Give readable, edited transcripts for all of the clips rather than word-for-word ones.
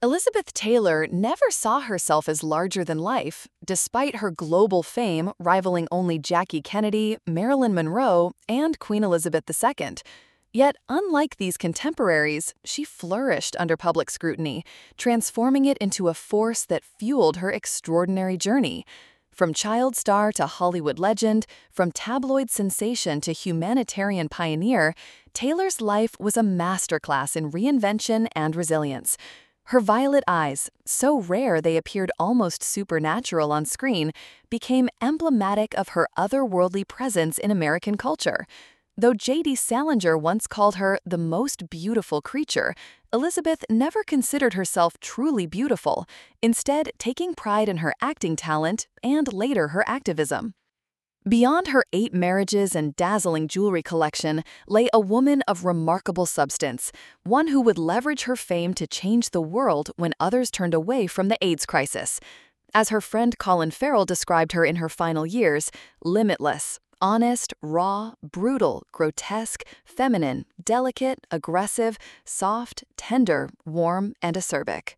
Elizabeth Taylor never saw herself as larger than life, despite her global fame rivaling only Jackie Kennedy, Marilyn Monroe, and Queen Elizabeth II. Yet, unlike these contemporaries, she flourished under public scrutiny, transforming it into a force that fueled her extraordinary journey. From child star to Hollywood legend, from tabloid sensation to humanitarian pioneer, Taylor's life was a masterclass in reinvention and resilience. Her violet eyes, so rare they appeared almost supernatural on screen, became emblematic of her otherworldly presence in American culture. Though J.D. Salinger once called her the most beautiful creature, Elizabeth never considered herself truly beautiful, instead taking pride in her acting talent and later her activism. Beyond her 8 marriages and dazzling jewelry collection lay a woman of remarkable substance, one who would leverage her fame to change the world when others turned away from the AIDS crisis. As her friend Colin Farrell described her in her final years, limitless, honest, raw, brutal, grotesque, feminine, delicate, aggressive, soft, tender, warm, and acerbic.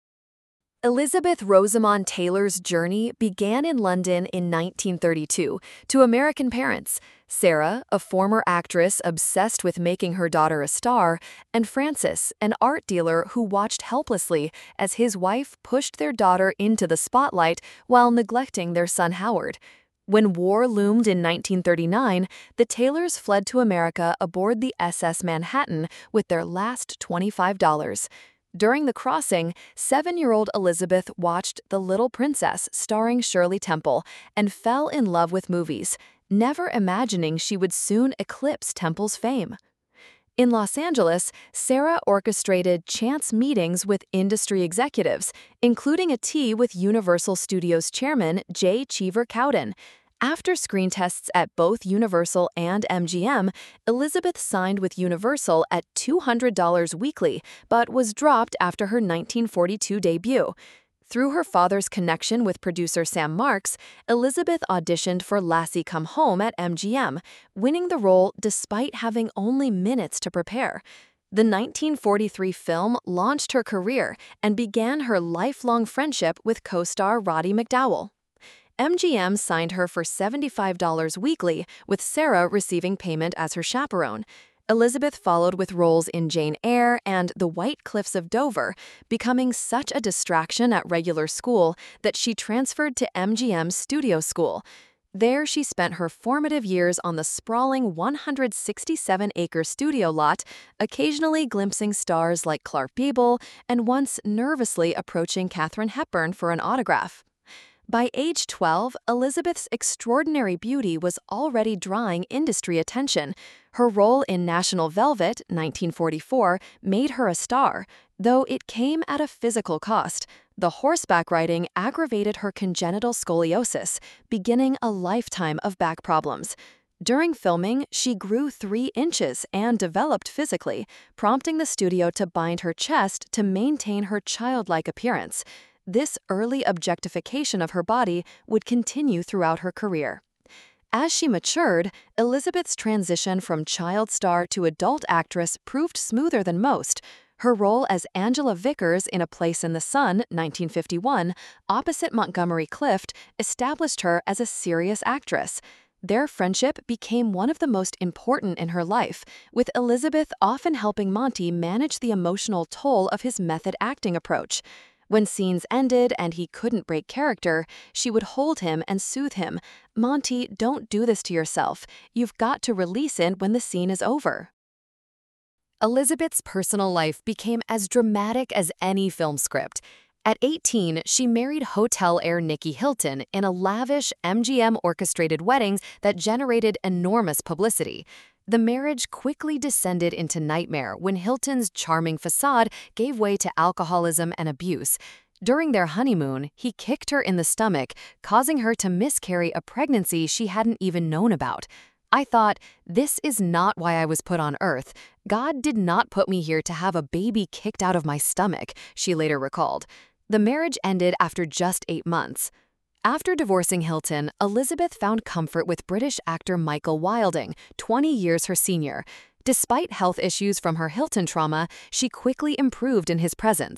Elizabeth Rosamond Taylor's journey began in London in 1932 to American parents, Sarah, a former actress obsessed with making her daughter a star, and Francis, an art dealer who watched helplessly as his wife pushed their daughter into the spotlight while neglecting their son Howard. When war loomed in 1939, the Taylors fled to America aboard the SS Manhattan with their last $25. During the crossing, 7-year-old Elizabeth watched The Little Princess starring Shirley Temple and fell in love with movies, never imagining she would soon eclipse Temple's fame. In Los Angeles, Sarah orchestrated chance meetings with industry executives, including a tea with Universal Studios chairman J. Cheever Cowden. After screen tests at both Universal and MGM, Elizabeth signed with Universal at $200 weekly, but was dropped after her 1942 debut. Through her father's connection with producer Sam Marks, Elizabeth auditioned for Lassie Come Home at MGM, winning the role despite having only minutes to prepare. The 1943 film launched her career and began her lifelong friendship with co-star Roddy McDowall. MGM signed her for $75 weekly, with Sarah receiving payment as her chaperone. Elizabeth followed with roles in Jane Eyre and The White Cliffs of Dover, becoming such a distraction at regular school that she transferred to MGM's studio school. There she spent her formative years on the sprawling 167-acre studio lot, occasionally glimpsing stars like Clark Gable and once nervously approaching Katharine Hepburn for an autograph. By age 12, Elizabeth's extraordinary beauty was already drawing industry attention. Her role in National Velvet, 1944, made her a star, though it came at a physical cost. The horseback riding aggravated her congenital scoliosis, beginning a lifetime of back problems. During filming, she grew 3 inches and developed physically, prompting the studio to bind her chest to maintain her childlike appearance. This early objectification of her body would continue throughout her career. As she matured, Elizabeth's transition from child star to adult actress proved smoother than most. Her role as Angela Vickers in A Place in the Sun, 1951, opposite Montgomery Clift, established her as a serious actress. Their friendship became one of the most important in her life, with Elizabeth often helping Monty manage the emotional toll of his method acting approach. When scenes ended and he couldn't break character, she would hold him and soothe him. "Monty, don't do this to yourself. You've got to release it when the scene is over." Elizabeth's personal life became as dramatic as any film script. At 18, she married hotel heir Nicky Hilton in a lavish MGM-orchestrated wedding that generated enormous publicity. The marriage quickly descended into nightmare when Hilton's charming facade gave way to alcoholism and abuse. During their honeymoon, he kicked her in the stomach, causing her to miscarry a pregnancy she hadn't even known about. "I thought, this is not why I was put on Earth. God did not put me here to have a baby kicked out of my stomach," she later recalled. The marriage ended after just 8 months. After divorcing Hilton, Elizabeth found comfort with British actor Michael Wilding, 20 years her senior. Despite health issues from her Hilton trauma, she quickly improved in his presence.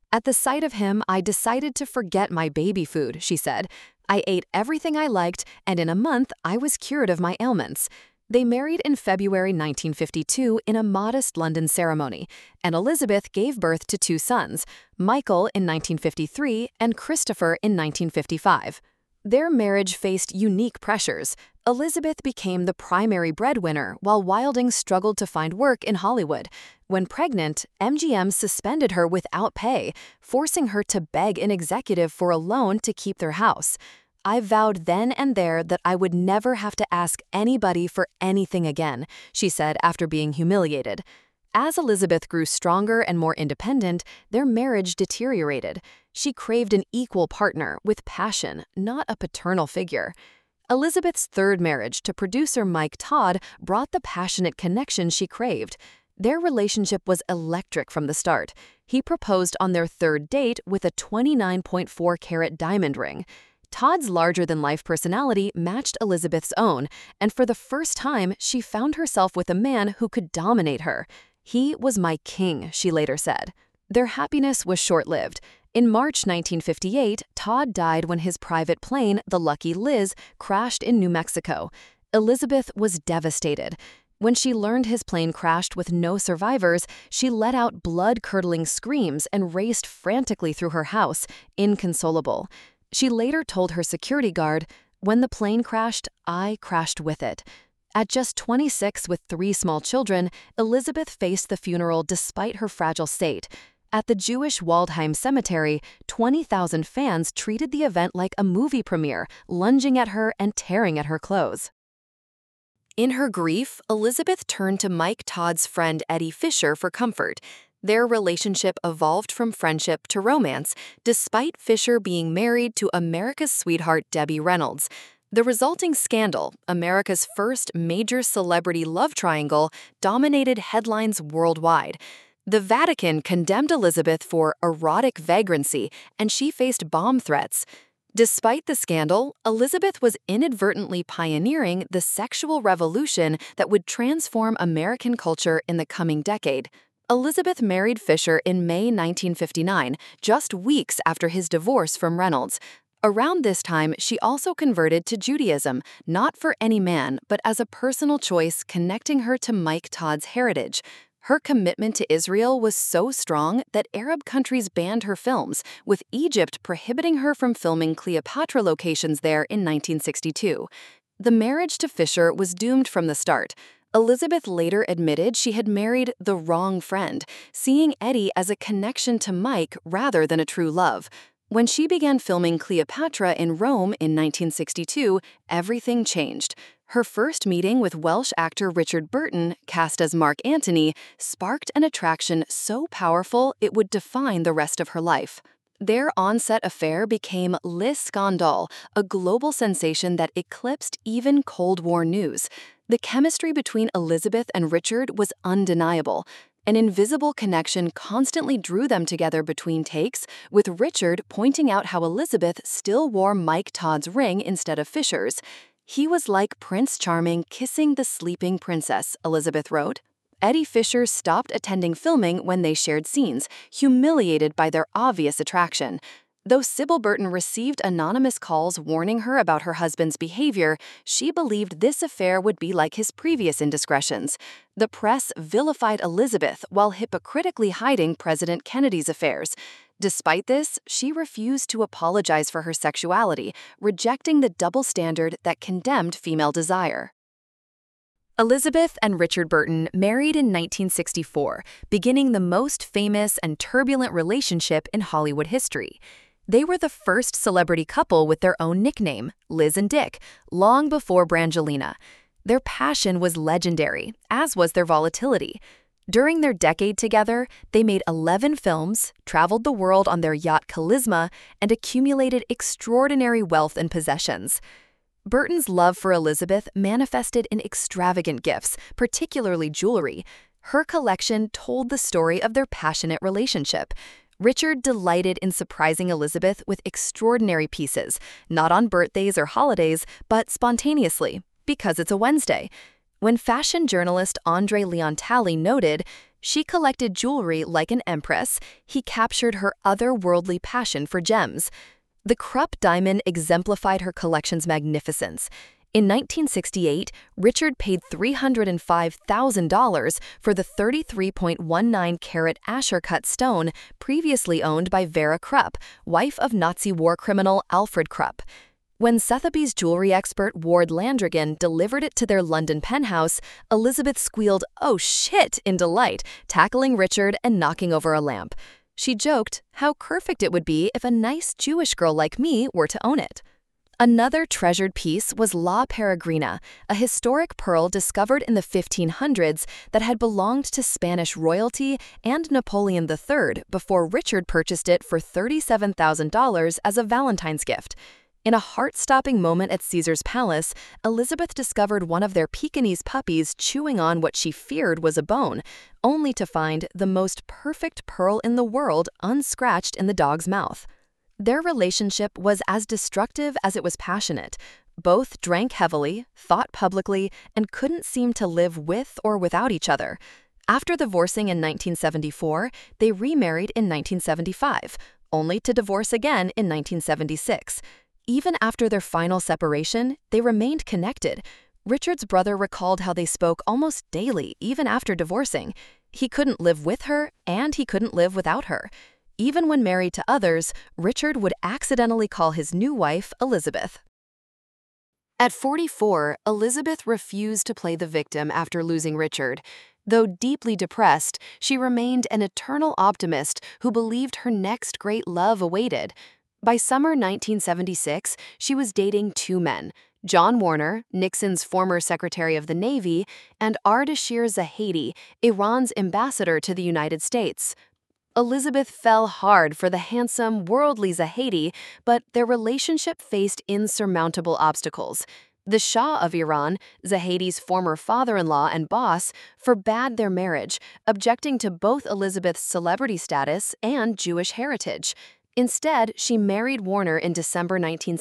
"At the sight of him, I decided to forget my baby food," she said. "I ate everything I liked, and in a month, I was cured of my ailments." They married in February 1952 in a modest London ceremony, and Elizabeth gave birth to two sons, Michael in 1953 and Christopher in 1955. Their marriage faced unique pressures. Elizabeth became the primary breadwinner while Wilding struggled to find work in Hollywood. When pregnant, MGM suspended her without pay, forcing her to beg an executive for a loan to keep their house. "I vowed then and there that I would never have to ask anybody for anything again," she said after being humiliated. As Elizabeth grew stronger and more independent, their marriage deteriorated. She craved an equal partner with passion, not a paternal figure. Elizabeth's third marriage to producer Mike Todd brought the passionate connection she craved. Their relationship was electric from the start. He proposed on their third date with a 29.4-carat diamond ring. Todd's larger-than-life personality matched Elizabeth's own, and for the first time, she found herself with a man who could dominate her. "He was my king," she later said. Their happiness was short-lived. In March 1958, Todd died when his private plane, the Lucky Liz, crashed in New Mexico. Elizabeth was devastated. When she learned his plane crashed with no survivors, she let out blood-curdling screams and raced frantically through her house, inconsolable. She later told her security guard, "When the plane crashed, I crashed with it." At just 26 with three small children, Elizabeth faced the funeral despite her fragile state. At the Jewish Waldheim Cemetery, 20,000 fans treated the event like a movie premiere, lunging at her and tearing at her clothes. In her grief, Elizabeth turned to Mike Todd's friend Eddie Fisher for comfort. Their relationship evolved from friendship to romance, despite Fisher being married to America's sweetheart Debbie Reynolds. The resulting scandal, America's first major celebrity love triangle, dominated headlines worldwide. The Vatican condemned Elizabeth for erotic vagrancy, and she faced bomb threats. Despite the scandal, Elizabeth was inadvertently pioneering the sexual revolution that would transform American culture in the coming decade. Elizabeth married Fisher in May 1959, just weeks after his divorce from Reynolds. Around this time, she also converted to Judaism, not for any man, but as a personal choice connecting her to Mike Todd's heritage. Her commitment to Israel was so strong that Arab countries banned her films, with Egypt prohibiting her from filming Cleopatra locations there in 1962. The marriage to Fisher was doomed from the start. Elizabeth later admitted she had married the wrong friend, seeing Eddie as a connection to Mike rather than a true love. When she began filming Cleopatra in Rome in 1962, everything changed. Her first meeting with Welsh actor Richard Burton, cast as Mark Antony, sparked an attraction so powerful it would define the rest of her life. Their on-set affair became Le Scandale, a global sensation that eclipsed even Cold War news. The chemistry between Elizabeth and Richard was undeniable. An invisible connection constantly drew them together between takes, with Richard pointing out how Elizabeth still wore Mike Todd's ring instead of Fisher's. "He was like Prince Charming kissing the sleeping princess," Elizabeth wrote. Eddie Fisher stopped attending filming when they shared scenes, humiliated by their obvious attraction. Though Sybil Burton received anonymous calls warning her about her husband's behavior, she believed this affair would be like his previous indiscretions. The press vilified Elizabeth while hypocritically hiding President Kennedy's affairs. Despite this, she refused to apologize for her sexuality, rejecting the double standard that condemned female desire. Elizabeth and Richard Burton married in 1964, beginning the most famous and turbulent relationship in Hollywood history. They were the first celebrity couple with their own nickname, Liz and Dick, long before Brangelina. Their passion was legendary, as was their volatility. During their decade together, they made 11 films, traveled the world on their yacht Charisma, and accumulated extraordinary wealth and possessions. Burton's love for Elizabeth manifested in extravagant gifts, particularly jewelry. Her collection told the story of their passionate relationship. Richard delighted in surprising Elizabeth with extraordinary pieces, not on birthdays or holidays, but spontaneously, because it's a Wednesday. When fashion journalist Andre Leon Talley noted, She collected jewelry like an empress. He captured her otherworldly passion for gems. The Krupp diamond exemplified her collection's magnificence. In 1968, Richard paid $305,000 for the 33.19-carat Asher-cut stone previously owned by Vera Krupp, wife of Nazi war criminal Alfred Krupp. When Sotheby's jewelry expert Ward Landrigan delivered it to their London penthouse, Elizabeth squealed, "Oh shit," in delight, tackling Richard and knocking over a lamp. She joked how perfect it would be if a nice Jewish girl like me were to own it. Another treasured piece was La Peregrina, a historic pearl discovered in the 1500s that had belonged to Spanish royalty and Napoleon III before Richard purchased it for $37,000 as a Valentine's gift. In a heart-stopping moment at Caesar's palace, Elizabeth discovered one of their Pekingese puppies chewing on what she feared was a bone, only to find the most perfect pearl in the world unscratched in the dog's mouth. Their relationship was as destructive as it was passionate. Both drank heavily, fought publicly, and couldn't seem to live with or without each other. After divorcing in 1974, they remarried in 1975, only to divorce again in 1976. Even after their final separation, they remained connected. Richard's brother recalled how they spoke almost daily, even after divorcing. He couldn't live with her, and he couldn't live without her. Even when married to others, Richard would accidentally call his new wife Elizabeth. At 44, Elizabeth refused to play the victim after losing Richard. Though deeply depressed, she remained an eternal optimist who believed her next great love awaited. By summer 1976, she was dating two men, John Warner, Nixon's former Secretary of the Navy, and Ardashir Zahedi, Iran's ambassador to the United States. Elizabeth fell hard for the handsome, worldly Zahedi, but their relationship faced insurmountable obstacles. The Shah of Iran, Zahedi's former father-in-law and boss, forbade their marriage, objecting to both Elizabeth's celebrity status and Jewish heritage. Instead, she married Warner in December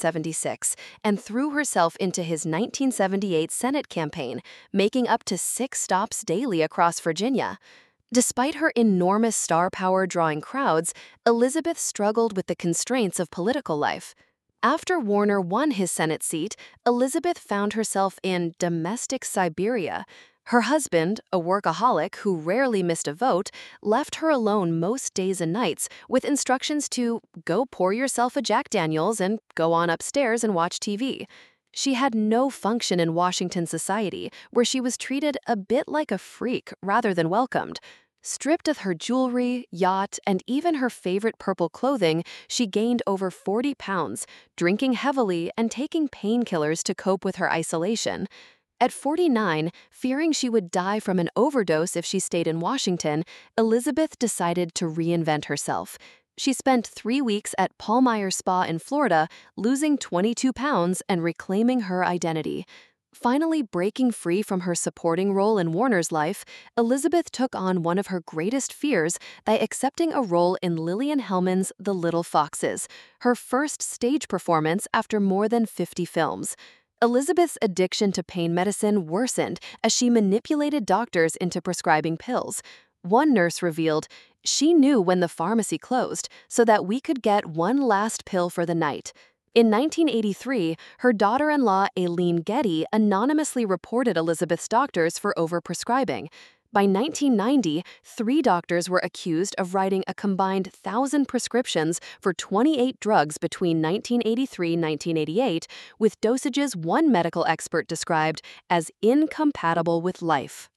1976 and threw herself into his 1978 Senate campaign, making up to 6 stops daily across Virginia. Despite her enormous star power drawing crowds, Elizabeth struggled with the constraints of political life. After Warner won his Senate seat, Elizabeth found herself in domestic Siberia. Her husband, a workaholic who rarely missed a vote, left her alone most days and nights with instructions to go pour yourself a Jack Daniels and go on upstairs and watch TV. She had no function in Washington society, where she was treated a bit like a freak rather than welcomed. Stripped of her jewelry, yacht, and even her favorite purple clothing, she gained over 40 pounds, drinking heavily and taking painkillers to cope with her isolation. At 49, fearing she would die from an overdose if she stayed in Washington, Elizabeth decided to reinvent herself. She spent 3 weeks at Palmyre Spa in Florida, losing 22 pounds and reclaiming her identity. Finally breaking free from her supporting role in Warner's life, Elizabeth took on one of her greatest fears by accepting a role in Lillian Hellman's The Little Foxes, her first stage performance after more than 50 films. Elizabeth's addiction to pain medicine worsened as she manipulated doctors into prescribing pills. One nurse revealed, "She knew when the pharmacy closed so that we could get one last pill for the night." In 1983, her daughter-in-law Aileen Getty anonymously reported Elizabeth's doctors for overprescribing. By 1990, 3 doctors were accused of writing a combined 1,000 prescriptions for 28 drugs between 1983 and 1988, with dosages one medical expert described as incompatible with life.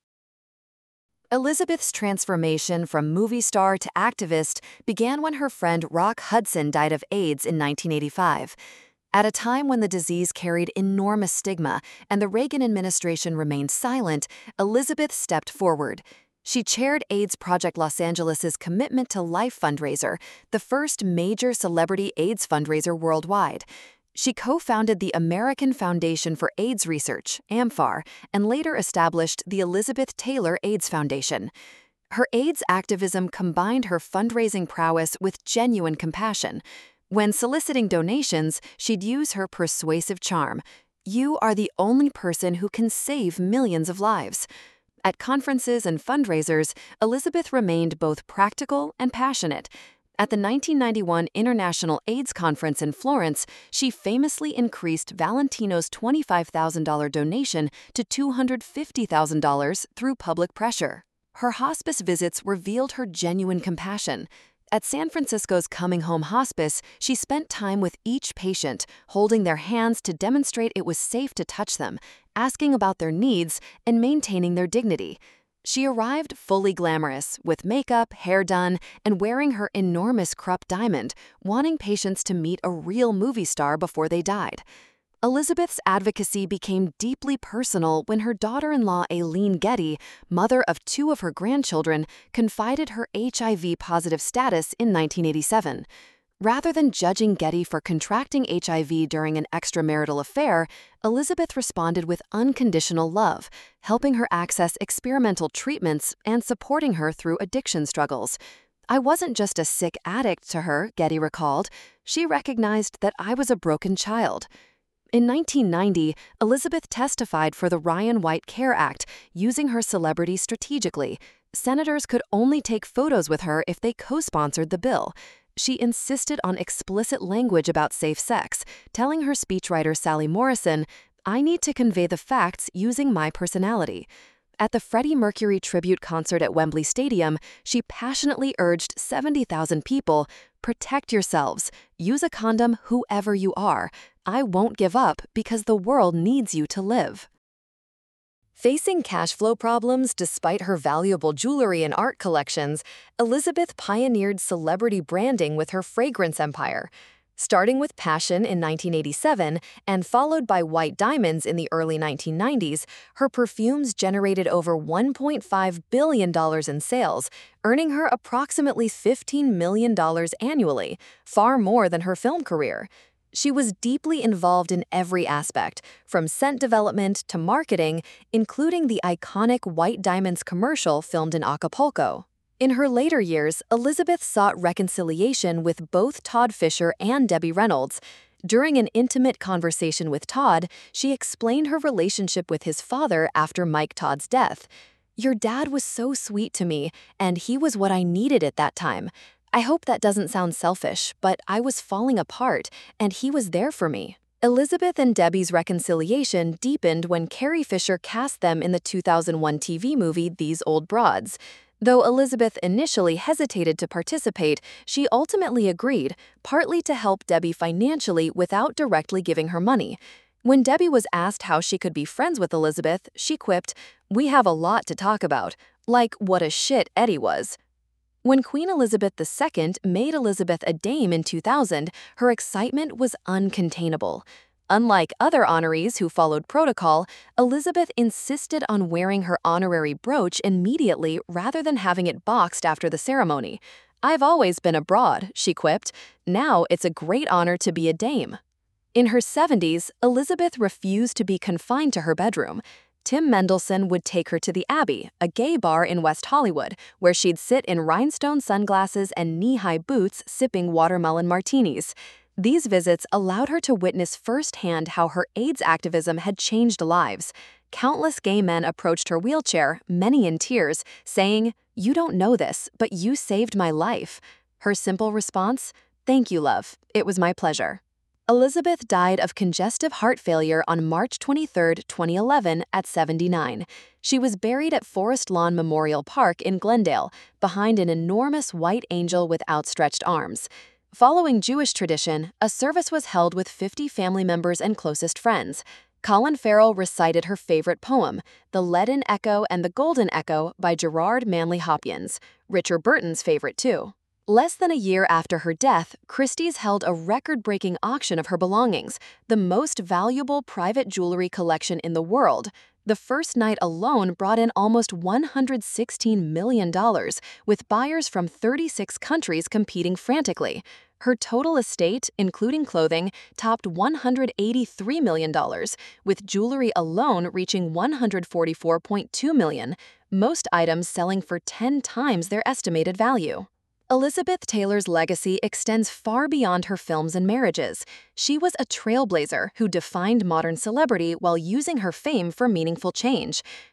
Elizabeth's transformation from movie star to activist began when her friend Rock Hudson died of AIDS in 1985. At a time when the disease carried enormous stigma and the Reagan administration remained silent, Elizabeth stepped forward. She chaired AIDS Project Los Angeles' Commitment to Life fundraiser, the first major celebrity AIDS fundraiser worldwide. She co-founded the American Foundation for AIDS Research, AMFAR, and later established the Elizabeth Taylor AIDS Foundation. Her AIDS activism combined her fundraising prowess with genuine compassion. When soliciting donations, she'd use her persuasive charm. "You are the only person who can save millions of lives." At conferences and fundraisers, Elizabeth remained both practical and passionate. At the 1991 International AIDS Conference in Florence, she famously increased Valentino's $25,000 donation to $250,000 through public pressure. Her hospice visits revealed her genuine compassion. At San Francisco's Coming Home Hospice, she spent time with each patient, holding their hands to demonstrate it was safe to touch them, asking about their needs, and maintaining their dignity. She arrived fully glamorous, with makeup, hair done, and wearing her enormous Krupp diamond, wanting patients to meet a real movie star before they died. Elizabeth's advocacy became deeply personal when her daughter-in-law Aileen Getty, mother of 2 of her grandchildren, confided her HIV-positive status in 1987. Rather than judging Getty for contracting HIV during an extramarital affair, Elizabeth responded with unconditional love, helping her access experimental treatments and supporting her through addiction struggles. "I wasn't just a sick addict to her," Getty recalled. "She recognized that I was a broken child." In 1990, Elizabeth testified for the Ryan White Care Act, using her celebrity strategically. Senators could only take photos with her if they co-sponsored the bill. She insisted on explicit language about safe sex, telling her speechwriter Sally Morrison, "I need to convey the facts using my personality." At the Freddie Mercury tribute concert at Wembley Stadium, she passionately urged 70,000 people, "Protect yourselves. Use a condom whoever you are. I won't give up because the world needs you to live." Facing cash flow problems despite her valuable jewelry and art collections, Elizabeth pioneered celebrity branding with her fragrance empire. Starting with Passion in 1987 and followed by White Diamonds in the early 1990s, her perfumes generated over $1.5 billion in sales, earning her approximately $15 million annually, far more than her film career. She was deeply involved in every aspect, from scent development to marketing, including the iconic White Diamonds commercial filmed in Acapulco. In her later years, Elizabeth sought reconciliation with both Todd Fisher and Debbie Reynolds. During an intimate conversation with Todd, she explained her relationship with his father after Mike Todd's death. "Your dad was so sweet to me, and he was what I needed at that time. I hope that doesn't sound selfish, but I was falling apart, and he was there for me." Elizabeth and Debbie's reconciliation deepened when Carrie Fisher cast them in the 2001 TV movie These Old Broads. Though Elizabeth initially hesitated to participate, she ultimately agreed, partly to help Debbie financially without directly giving her money. When Debbie was asked how she could be friends with Elizabeth, she quipped, "We have a lot to talk about, like what a shit Eddie was." When Queen Elizabeth II made Elizabeth a dame in 2000, her excitement was uncontainable. Unlike other honorees who followed protocol, Elizabeth insisted on wearing her honorary brooch immediately rather than having it boxed after the ceremony. "I've always been a broad," she quipped. "Now it's a great honor to be a dame." In her 70s, Elizabeth refused to be confined to her bedroom. Tim Mendelsohn would take her to the Abbey, a gay bar in West Hollywood, where she'd sit in rhinestone sunglasses and knee-high boots sipping watermelon martinis. These visits allowed her to witness firsthand how her AIDS activism had changed lives. Countless gay men approached her wheelchair, many in tears, saying, "You don't know this, but you saved my life." Her simple response, "Thank you, love. It was my pleasure." Elizabeth died of congestive heart failure on March 23, 2011, at 79. She was buried at Forest Lawn Memorial Park in Glendale, behind an enormous white angel with outstretched arms. Following Jewish tradition, a service was held with 50 family members and closest friends. Colin Farrell recited her favorite poem, The Leaden Echo and the Golden Echo by Gerard Manley Hopkins, Richard Burton's favorite too. Less than a year after her death, Christie's held a record-breaking auction of her belongings, the most valuable private jewelry collection in the world. The first night alone brought in almost $116 million, with buyers from 36 countries competing frantically. Her total estate, including clothing, topped $183 million, with jewelry alone reaching $144.2 million, most items selling for 10 times their estimated value. Elizabeth Taylor's legacy extends far beyond her films and marriages. She was a trailblazer who defined modern celebrity while using her fame for meaningful change.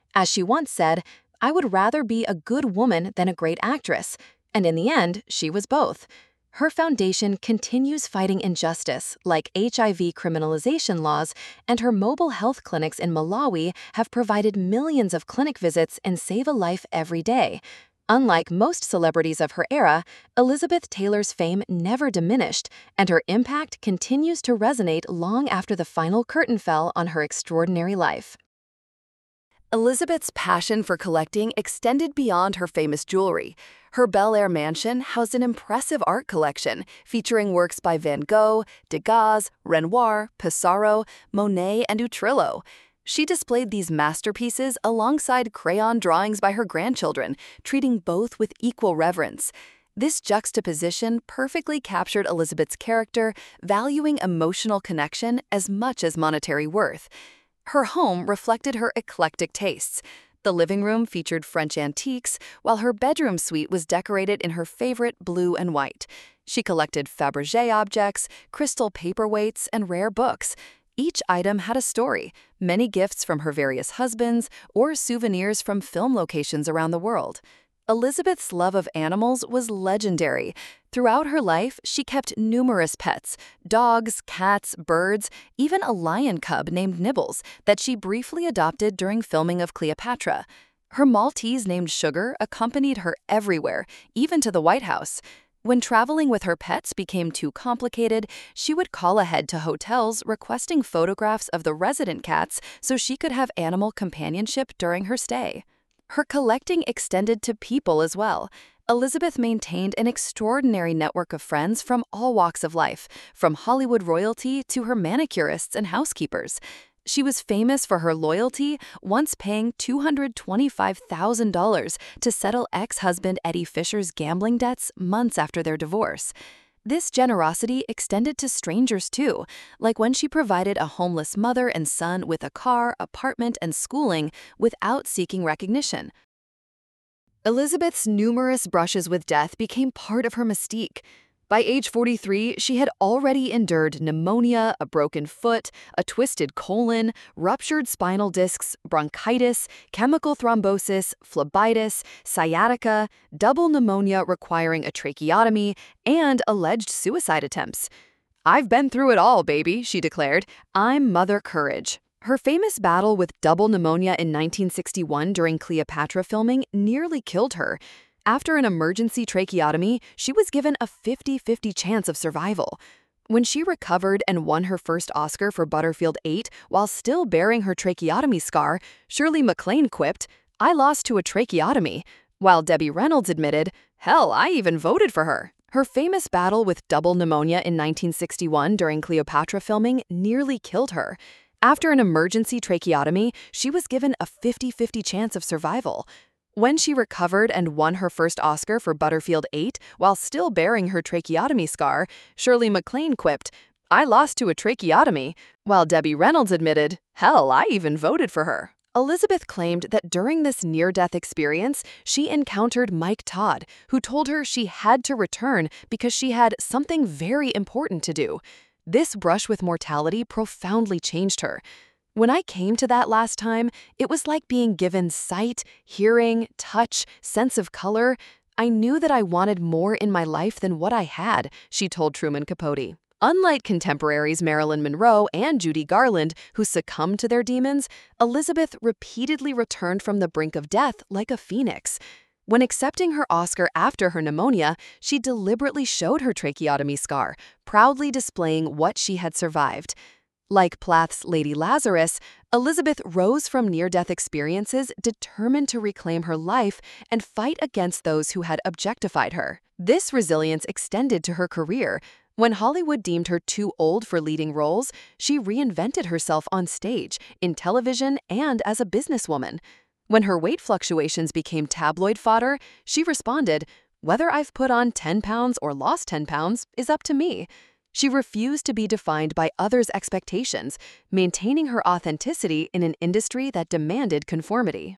As she once said, "I would rather be a good woman than a great actress," and in the end, she was both. Her foundation continues fighting injustice, like HIV criminalization laws, and her mobile health clinics in Malawi have provided millions of clinic visits and save a life every day. Unlike most celebrities of her era, Elizabeth Taylor's fame never diminished, and her impact continues to resonate long after the final curtain fell on her extraordinary life. Elizabeth's passion for collecting extended beyond her famous jewelry. Her Bel Air mansion housed an impressive art collection featuring works by Van Gogh, Degas, Renoir, Pissarro, Monet, and Utrillo. She displayed these masterpieces alongside crayon drawings by her grandchildren, treating both with equal reverence. This juxtaposition perfectly captured Elizabeth's character, valuing emotional connection as much as monetary worth. Her home reflected her eclectic tastes. The living room featured French antiques, while her bedroom suite was decorated in her favorite blue and white. She collected Fabergé objects, crystal paperweights, and rare books. Each item had a story, many gifts from her various husbands, or souvenirs from film locations around the world. Elizabeth's love of animals was legendary. Throughout her life, she kept numerous pets: dogs, cats, birds, even a lion cub named Nibbles that she briefly adopted during filming of Cleopatra. Her Maltese named Sugar accompanied her everywhere, even to the White House. When traveling with her pets became too complicated, she would call ahead to hotels requesting photographs of the resident cats so she could have animal companionship during her stay. Her collecting extended to people as well. Elizabeth maintained an extraordinary network of friends from all walks of life, from Hollywood royalty to her manicurists and housekeepers. She was famous for her loyalty, once paying $225,000 to settle ex-husband Eddie Fisher's gambling debts months after their divorce. This generosity extended to strangers too, like when she provided a homeless mother and son with a car, apartment, and schooling without seeking recognition. Elizabeth's numerous brushes with death became part of her mystique. By age 43, she had already endured pneumonia, a broken foot, a twisted colon, ruptured spinal discs, bronchitis, chemical thrombosis, phlebitis, sciatica, double pneumonia requiring a tracheotomy, and alleged suicide attempts. "I've been through it all, baby," she declared. "I'm Mother Courage." Her famous battle with double pneumonia in 1961 during Cleopatra filming nearly killed her. After an emergency tracheotomy, she was given a 50-50 chance of survival. When she recovered and won her first Oscar for Butterfield 8 while still bearing her tracheotomy scar, Shirley MacLaine quipped, "I lost to a tracheotomy," while Debbie Reynolds admitted, "Hell, I even voted for her." Her famous battle with double pneumonia in 1961 during Cleopatra filming nearly killed her. After an emergency tracheotomy, she was given a 50-50 chance of survival. When she recovered and won her first Oscar for Butterfield 8 while still bearing her tracheotomy scar, Shirley MacLaine quipped, "I lost to a tracheotomy," while Debbie Reynolds admitted, "Hell, I even voted for her." Elizabeth claimed that during this near-death experience, she encountered Mike Todd, who told her she had to return because she had something very important to do. This brush with mortality profoundly changed her. "When I came to that last time, it was like being given sight, hearing, touch, sense of color. I knew that I wanted more in my life than what I had," she told Truman Capote. Unlike contemporaries Marilyn Monroe and Judy Garland, who succumbed to their demons, Elizabeth repeatedly returned from the brink of death like a phoenix. When accepting her Oscar after her pneumonia, she deliberately showed her tracheotomy scar, proudly displaying what she had survived. Like Plath's Lady Lazarus, Elizabeth rose from near-death experiences determined to reclaim her life and fight against those who had objectified her. This resilience extended to her career. When Hollywood deemed her too old for leading roles, she reinvented herself on stage, in television, and as a businesswoman. When her weight fluctuations became tabloid fodder, she responded, "Whether I've put on 10 pounds or lost 10 pounds is up to me." She refused to be defined by others' expectations, maintaining her authenticity in an industry that demanded conformity.